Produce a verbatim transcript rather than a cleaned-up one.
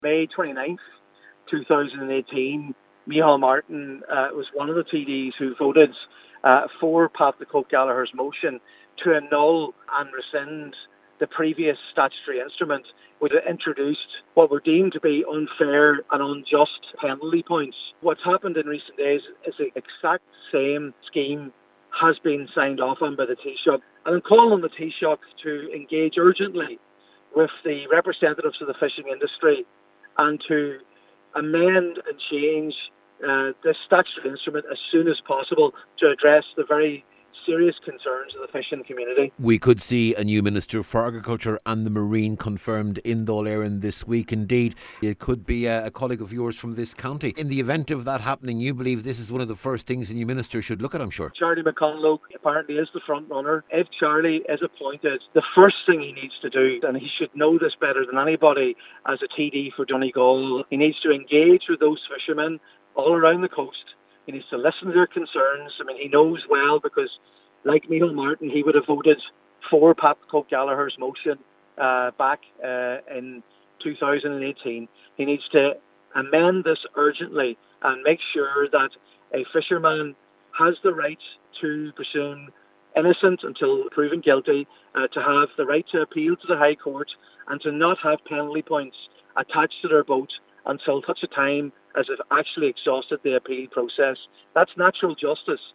May twenty-ninth, twenty eighteen, Micheál Martin uh, was one of the T Ds who voted uh, for Pat the Coke Gallagher's motion to annul and rescind the previous statutory instrument, which introduced what were deemed to be unfair and unjust penalty points. What's happened in recent days is the exact same scheme has been signed off on by the Taoiseach. And I'm calling on the Taoiseach to engage urgently with the representatives of the fishing industry and to amend and change uh, this statutory instrument as soon as possible to address the very serious concerns of the fishing community. We could see a new Minister for Agriculture and the Marine confirmed in Dáil Éireann this week. Indeed, it could be a, a colleague of yours from this county. In the event of that happening, you believe this is one of the first things a new minister should look at, I'm sure. Charlie McConlogue apparently is the front runner. If Charlie is appointed, the first thing he needs to do, and he should know this better than anybody as a T D for Donegal, he needs to engage with those fishermen all around the coast. He needs to listen to their concerns. I mean, he knows well because, like Micheál Martin, he would have voted for Pat Coke Gallagher's motion uh, back uh, in two thousand eighteen. He needs to amend this urgently and make sure that a fisherman has the right to presume innocent until proven guilty, uh, to have the right to appeal to the High Court, and to not have penalty points attached to their boat until such a time as they've actually exhausted the appeal process. That's natural justice.